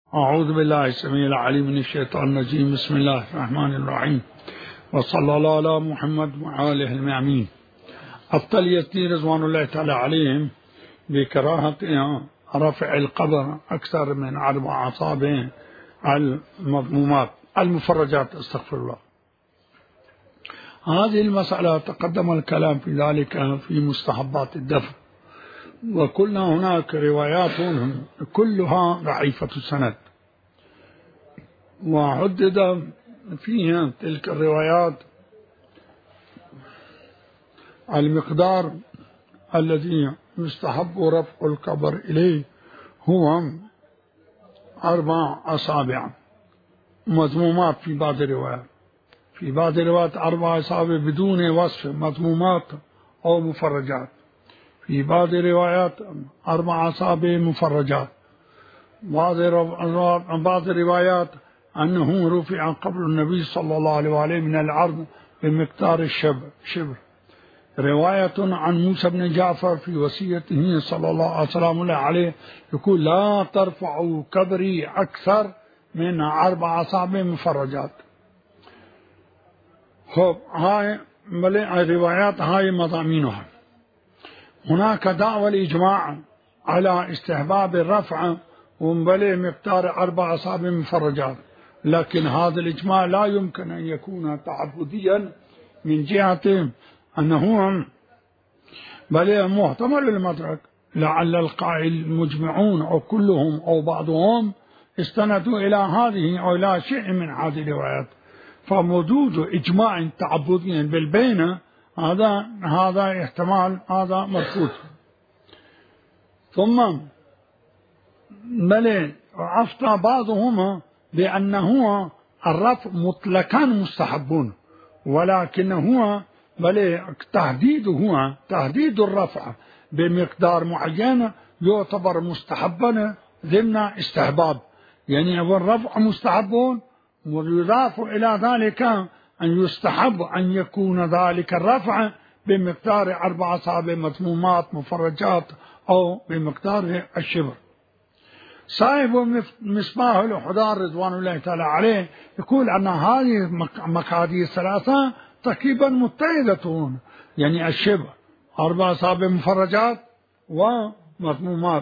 أعوذ بالله السميع العليم من الشيطان الرجيم. بسم الله الرحمن الرحيم، وصلى الله على محمد وآله المعمين. أبطل يزدي رضوان الله تعالى عليهم بكراهة رفع القبر أكثر من 4 أصابع على المضمومات المفرجات، استغفر الله. هذه المسألة تقدم الكلام في ذلك في مستحبات الدفن، وقلنا هناك روايات كلها ضعيفة السند، وعدد فيها تلك الروايات المقدار الذي يستحب رفع القبر إليه هو 4 أصابع مضمومات في بعض الروايات، في بعض الروايات 4 أصابع بدون وصف مضمومات أو مفرجات، في بعض الروايات 4 أصابع مفرجات، بعض الروايات أنه رفع قبر النبي صلى الله عليه وآله من العرض بمقدار شبر. رواية عن موسى بن جعفر في وصيته صلى الله عليه وسلم عليه يقول: لا ترفعوا قبري أكثر من 4 أصابع مفرجات. هاي الروايات هاي مضامينها. هناك دعوى الإجماع على استحباب الرفع ومبلغ مقدار 4 أصابع مفرجات، لكن هذا الإجماع لا يمكن أن يكون تعبديا من جهة أنه بل محتمل المدرك، لعل القائل المجمعون أو كلهم أو بعضهم استندوا إلى هذه أو إلى شيء من هذه الروايات، فوجود إجماع تعبدي بالبينة هذا احتمال، هذا مرفوض. ثم بل أفتى بعضهم بأنه الرفع مطلقا مستحبون، ولكنه بل تحديد الرفع بمقدار معين يعتبر مستحبا ضمن استحباب، يعني الرفع مستحبون ويضاف إلى ذلك أن يستحب أن يكون ذلك الرفع بمقدار 4 أصابع مضمومات مفرجات أو بمقدار الشبر. صاحب مصباح الحضار رضوان الله تعالى عليه يقول أن هذه المقادير الثلاثة تقريبا متحدة، يعني الشبر 4 أصابع مفرجات ومضمومات،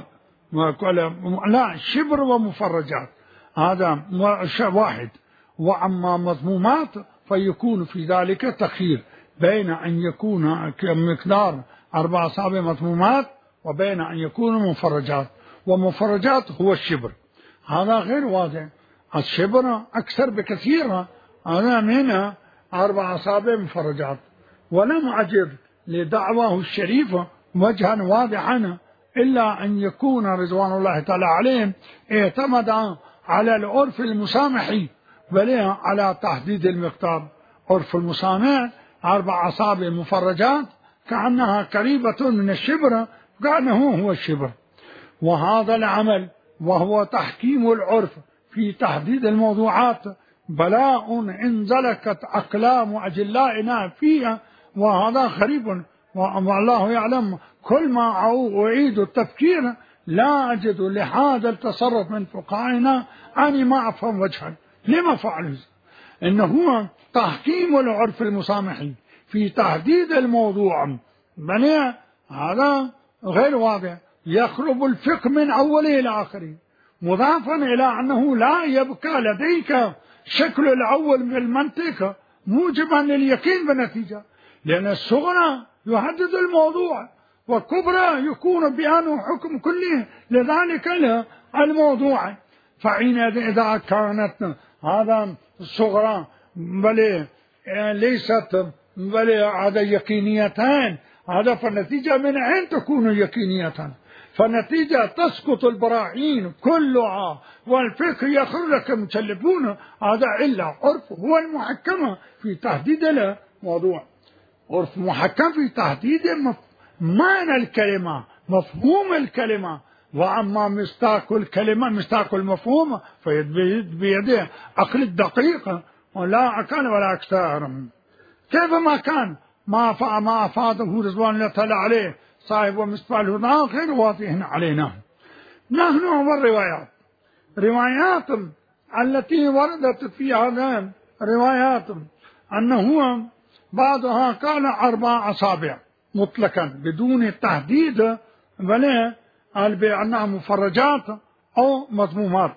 لا شبر ومفرجات هذا واحد، وأما مضمومات فيكون في ذلك تخيير بين أن يكون مقدار 4 أصابع مضمومات وبين أن يكون مفرجات، ومفرجات هو الشبر، هذا غير واضح. الشبر أكثر بكثير هذا من 4 أصابع مفرجات، ولم أجد لدعواه الشريفة وجها واضحا إلا أن يكون رضوان الله تعالى عليهم اعتمد على العرف المسامحي بل على تحديد المقدار. عرف المسامح 4 أصابع مفرجات كأنها قريبة من الشبر، كأنه هو الشبر، وهذا العمل وهو تحكيم العرف في تحديد الموضوعات بلاء انزلقت أقلام أجلائنا فيها، وهذا غريب، والله يعلم كل ما أعيد التفكير لا أجد لهذا التصرف من فقهائنا أني ما أفهم وجها لما فعلوا، إنه هو تحكيم العرف المسامحي في تحديد الموضوع، بل هذا غير واضح، يخرب الفقه من أوله إلى آخره، مضافا إلى أنه لا يبقى لديك شكل الأول من المنطق موجبا لليقين بالنتيجة، لأن الصغرى يحدد الموضوع والكبرى يكون بيان حكم كله لذلك الموضوع. فحينئذ إذا كانت هذا الصغرى بل ليست بل هذا يقينيتان، هذا فالنتيجة من أين تكون يقينية؟ فالنتيجة تسقط البراهين كلها والفقه يخرج متشلبون، هذا إلا عرف هو المحكم في تحديد الموضوع، عرف محكم في تحديد معنى الكلمة مفهوم الكلمة، وأما مستاق الكلمة مستاق المفهوم فبيده عقل الدقيق ولا عقل ولا أكثر. كيف ما كان ما أفاده رضوان الله تعالى عليه صاحب ومصباح الهدى غير واضح علينا. نحن والروايات روايات التي وردت في هذا روايات أنه بعضها قال 4 أصابع مطلقا بدون تحديد، بل قال بأنها مفرجات أو مضمومات.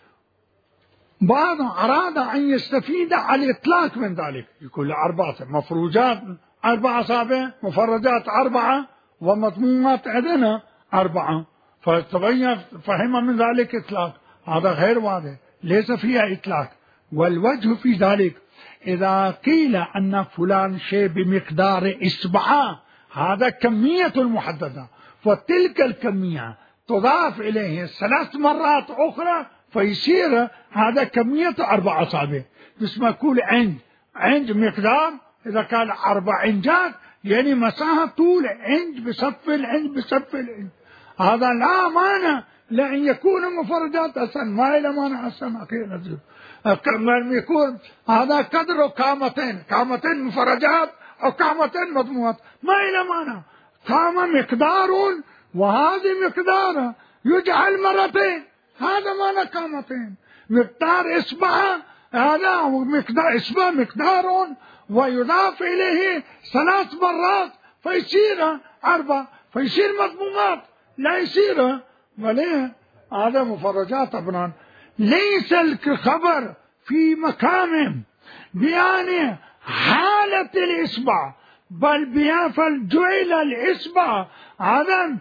بعض أراد أن يستفيد على الإطلاق من ذلك، يقول 4 مفروجات 4 أصابع، مفرجات 4، ومضمومات عندنا 4، فتبين فهم من ذلك إطلاق. هذا غير واضح، ليس فيها إطلاق. والوجه في ذلك إذا قيل أن فلان شيء بمقدار إصبع، هذا كمية محددة، فتلك الكمية تضاف إليه 3 مرات أخرى فيصير هذا كمية 4 أصابع. بس ما يقول عند مقدار، إذا كان 4 عنجات يعني مساحة طول عنج بصف العنج بصف العنج، هذا لا معنى لأن يكون مفردات أصلا، ما إلى معنى أصلا أخيرا يكون هذا قدر كامتين مفرجات أو كامتين مضمومات، ما إلى معنى. كامة مقدار وهذه مقدار يجعل مرتين، هذا معنى كامتين. مقدار إصبع، هذا مقدار إصبع مقدار ويضاف إليه 3 مرات فيصير 4، فيصير مضمومات، لا يصير وليه هذا مفرجات أبنان. ليس الخبر في مقام بيان حالة الإصبع، بل جعل الإصبع هذا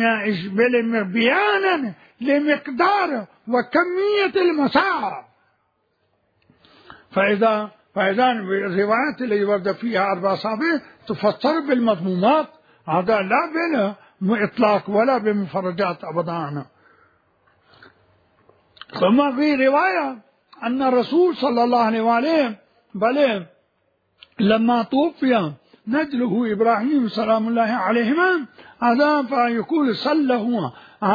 بيانا لمقدار وكمية المساحة. فإذا الروايات اللي ورد فيها 4 أصابع تفسر بالمضمومات، هذا لا بإطلاق ولا بمفرجات أبدا. ثم في رواية أن الرسول صلى الله عليه وآله بل لما توفي نجله إبراهيم سلام الله عليهما، هذا فيقول صلى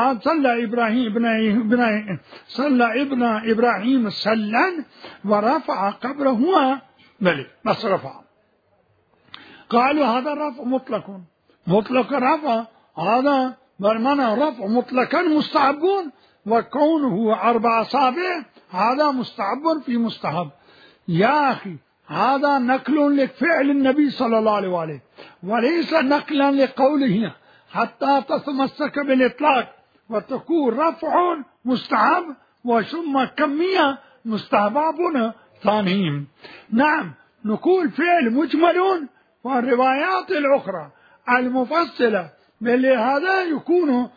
ابن إبراهيم سلا ورفع قبره، بس رفع. قالوا هذا رفع مطلق رفع، هذا برمنا رفع مطلقا مستحبون، وكونه 4 أصابع هذا مستحب في مستحب. يا أخي هذا نقل لفعل النبي صلى الله عليه وآله، وليس نقلا لقوله حتى تتمسك بالإطلاق وتكون رفع مستحب وثم كمية مستحباب ثانيين. نعم نقول فعل مجمل، والروايات الأخرى المفصلة هذا يكون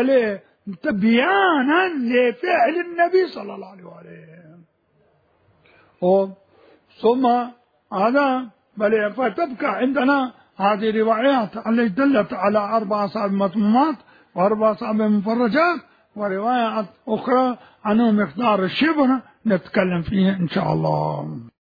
بيانا لفعل النبي صلى الله عليه وآله. ثم هذا فتبقى عندنا هذه الروايات التي دلت على 4 أصابع مضمومات و4 أصابع مفرجات، وروايات أخرى عن مقدار الشبر نتكلم فيها إن شاء الله.